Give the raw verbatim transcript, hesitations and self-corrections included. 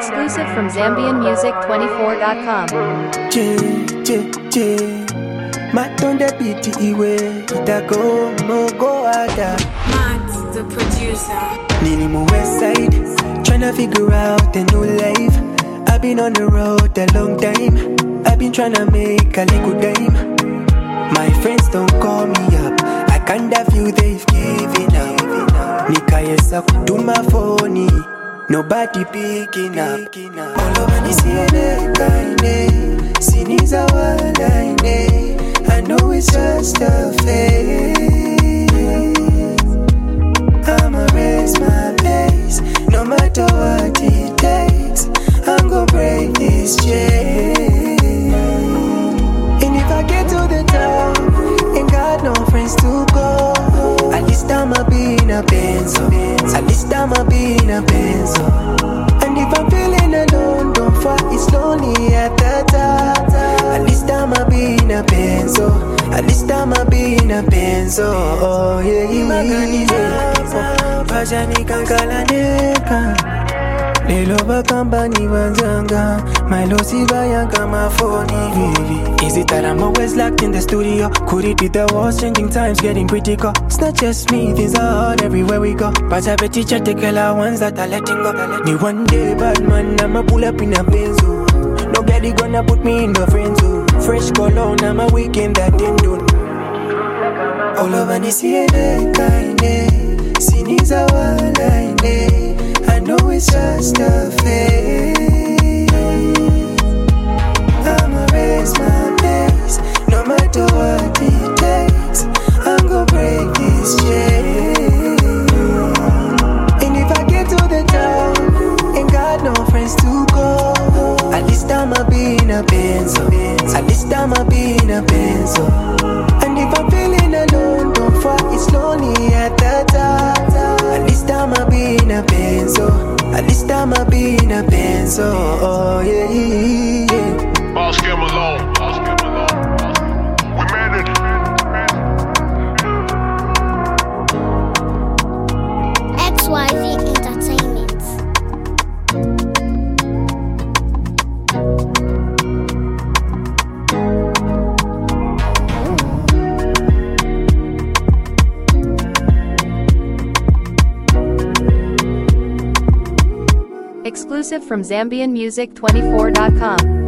Exclusive from Zambian Music twenty-four dot com. J, J, J. Matonde biti iwe itako mogo ada. Matt, the producer. Nini mo west side, tryna figure out a new life. I've been on the road a long time. I've been tryna make a little dime. My friends don't call me up. I kinda feel they've given up. Nikayesa kutuma phone, nobody picking up. All over the scene, kaine, siniza walaine. I know it's just a phase. I'ma raise my pace, no matter what it takes. I'm gonna break this chain. And if I get to the top, ain't got no friends to go, at least I'ma be in a benzo. At least I'ma be in a benzo. And if I'm feeling alone, don't fight, it's lonely at the top. At least I'ma be in a benzo. At least I'ma be in a benzo. Oh yeah, imaganiza Pajani kankala neka Lelo bakamba ni wanzanga Milo siba yanka mafoni. Is it that I'm always locked in the studio? Could it be the walls changing times getting critical? It's not just me, things are hard everywhere we go. But I bet teacher take all the ones that are letting go. Ni one day bad man, I'ma pull up in a benzo. Nobody gonna put me in the friend zone. Fresh cologne, I'm a weekend that didn't do. All over the scene, kaine, siniza walaine. I know it's just a phase. I'ma raise my pace, no matter what it takes. I'm gonna break this chain. And if I get to the top, ain't got no friends to go, at least I'ma be in a benzo. At least I'ma be in a benzo. And if I'm feeling alone, don't fight, it's lonely at the top. At least I'ma be in a benzo. At least I'ma be in a benzo. Oh yeah, yeah. Boss Kim alone. Boss Kim alone. We made it. X Y Z Entertainment. Exclusive from Zambian Music twenty-four dot com.